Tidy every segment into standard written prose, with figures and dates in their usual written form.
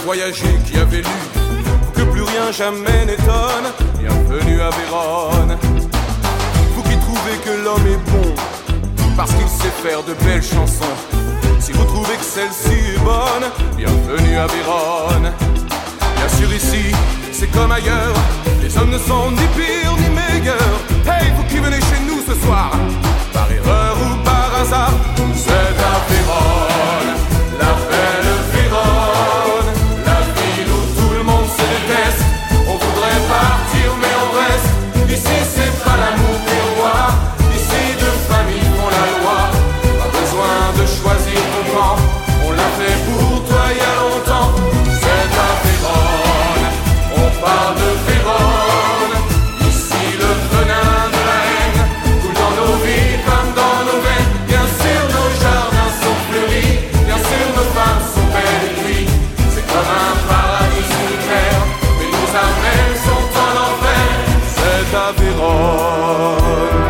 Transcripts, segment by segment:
voyagé, qui avait lu pour que plus rien jamais n'étonne. Bienvenue à Vérone. Vous qui trouvez que l'homme est bon parce qu'il sait faire de belles chansons, si vous trouvez que celle-ci est bonne, bienvenue à Vérone. Bien sûr ici, c'est comme ailleurs, les hommes ne sont ni pires ni meilleurs. Hey, vous qui venez chez nous ce soir, par erreur ou par hasard, c'est à Vérone, la belle Vérone, la ville où tout le monde se déteste. On voudrait partir mais on reste. Ici c'est pas l'amour des rois, ici deux familles font la loi. Pas besoin de choisir ton camp, on l'a fait pour toi il y a longtemps. C'est à Vérone, on parle de Vérone. Ici le venin de la haine coule dans nos vies comme dans nos veines. Bien sûr nos jardins sont fleuris, bien sûr nos femmes sont belles et nuits. C'est comme un paradis sur terre, mais nos âmes sont en enfer. C'est à Vérone.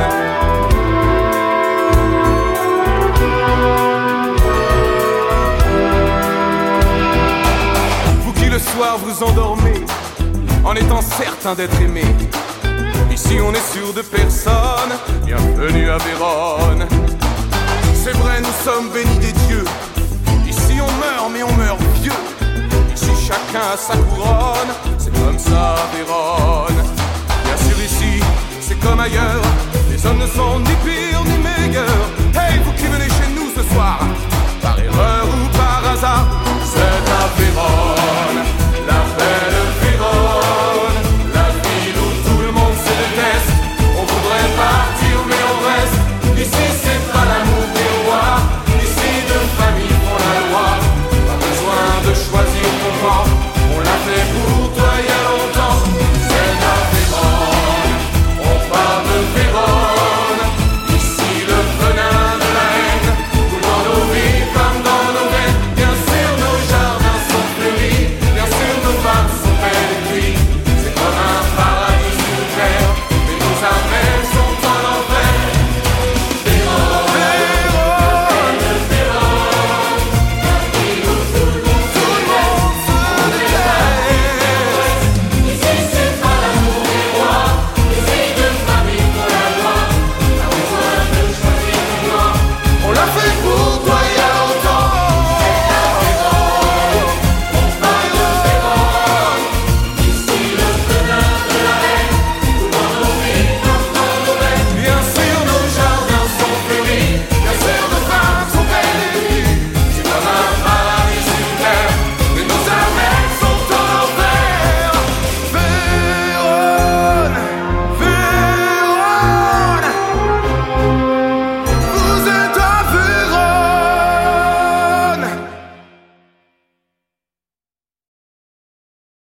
Vous qui le soir vous endormez en étant certain d'être aimé, ici on est sûr de personne. Bienvenue à Vérone. C'est vrai, nous sommes bénis des dieux. Ici on meurt mais on meurt vieux. Ici chacun a sa couronne. C'est comme ça à Vérone. Bien sûr ici c'est comme ailleurs, les hommes ne sont ni pires ni meilleurs. Hey, vous qui venez chez nous ce soir,